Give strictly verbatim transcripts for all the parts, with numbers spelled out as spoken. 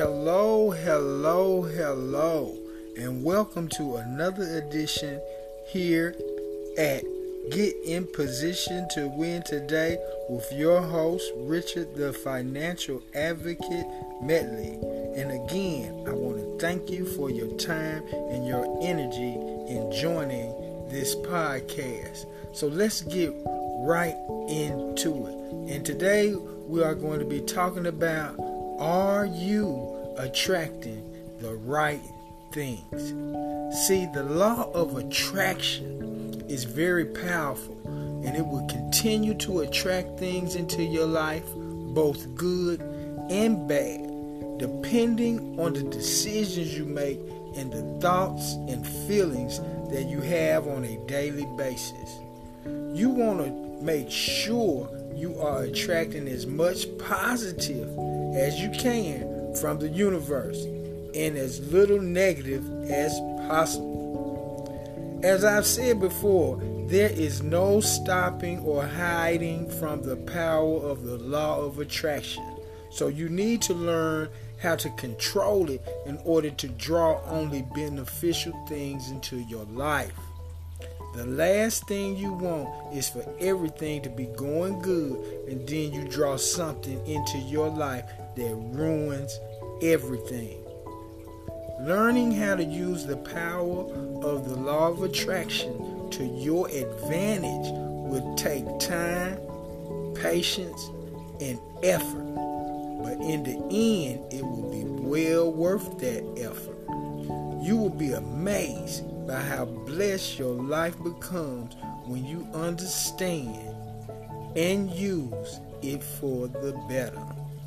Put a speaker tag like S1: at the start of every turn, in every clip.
S1: Hello, hello, hello, and welcome to another edition here at Get in Position to Win Today with your host, Richard the Financial Advocate Medley. And again, I want to thank you for your time and your energy in joining this podcast. So let's get right into it. And today we are going to be talking about, are you attracting the right things? See, the law of attraction is very powerful, and it will continue to attract things into your life, both good and bad, depending on the decisions you make and the thoughts and feelings that you have on a daily basis. You want to make sure you are attracting as much positive as you can from the universe and as little negative as possible. As I've said before, there is no stopping or hiding from the power of the law of attraction. So you need to learn how to control it in order to draw only beneficial things into your life. The last thing you want is for everything to be going good and then you draw something into your life that ruins everything. Learning how to use the power of the law of attraction to your advantage will take time, patience, and effort. But in the end, it will be well worth that effort. You will be amazed by how blessed your life becomes when you understand and use it for the better.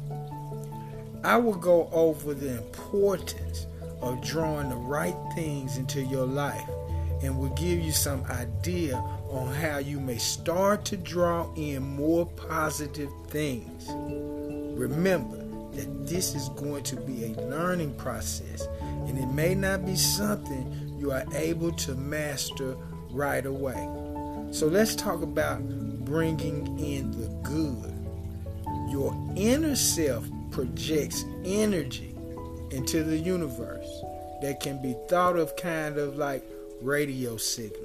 S1: I will go over the importance of drawing the right things into your life and will give you some idea on how you may start to draw in more positive things. Remember that this is going to be a learning process, and it may not be something you are able to master right away. So let's talk about bringing in the good. Your inner self projects energy into the universe that can be thought of kind of like radio signals.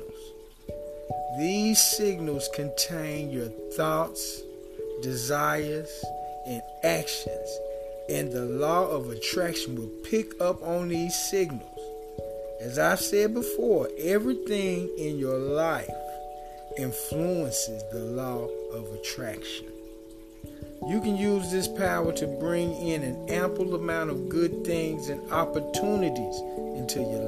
S1: These signals contain your thoughts, desires, and actions, and the law of attraction will pick up on these signals. As I've said before, everything in your life influences the law of attraction. You can use this power to bring in an ample amount of good things and opportunities into your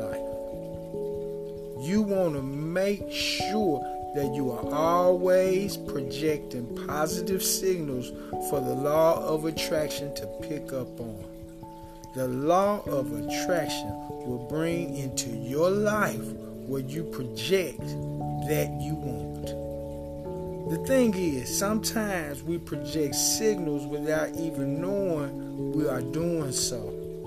S1: life. You want to make sure that you are always projecting positive signals for the law of attraction to pick up on. The law of attraction will bring into your life what you project that you want. The thing is, sometimes we project signals without even knowing we are doing so.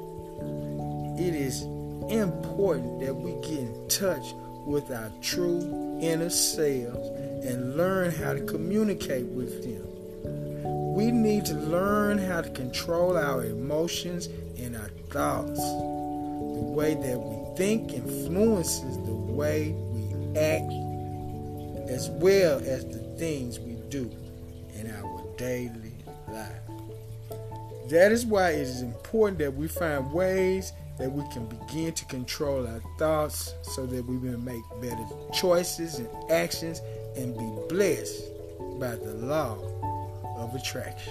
S1: It is important that we get in touch with our true inner selves and learn how to communicate with them. We need to learn how to control our emotions and our thoughts. The way that we think influences the way we act, as well as the things we do in our daily life. That is why it is important that we find ways that we can begin to control our thoughts so that we will make better choices and actions and be blessed by the law of attraction.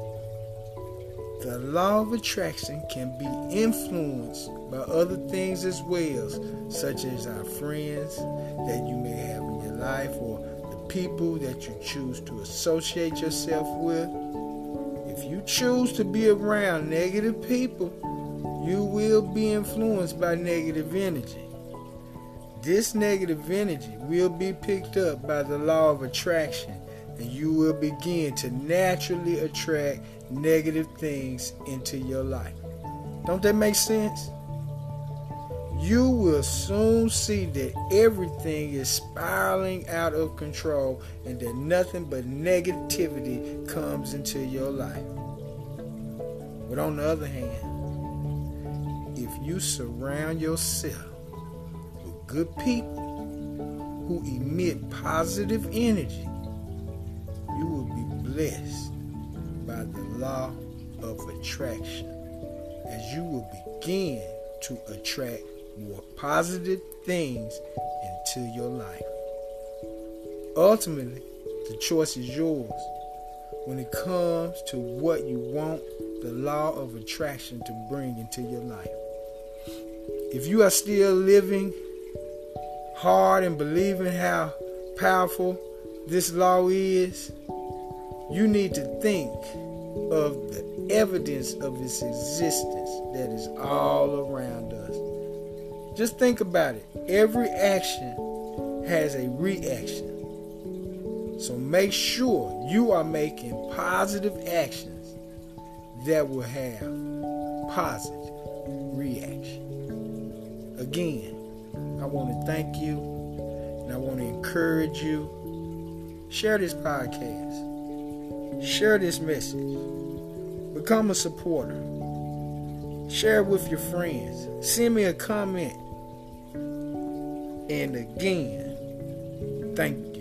S1: The law of attraction can be influenced by other things as well, such as our friends that you may have in your life or the people that you choose to associate yourself with. If you choose to be around negative people, you will be influenced by negative energy. This negative energy will be picked up by the law of attraction, and you will begin to naturally attract negative things into your life. Don't that make sense? You will soon see that everything is spiraling out of control and that nothing but negativity comes into your life. But on the other hand, if you surround yourself with good people who emit positive energy, you will be blessed by the law of attraction, as you will begin to attract more positive things into your life. Ultimately, the choice is yours when it comes to what you want the law of attraction to bring into your life. If you are still living hard and believing how powerful this law is, you need to think of the evidence of its existence that is all around us. Just think about it. Every action has a reaction. So make sure you are making positive actions that will have positive reaction. Again, I want to thank you, and I want to encourage you. Share this podcast. Share this message. Become a supporter. Share it with your friends. Send me a comment. And again, thank you.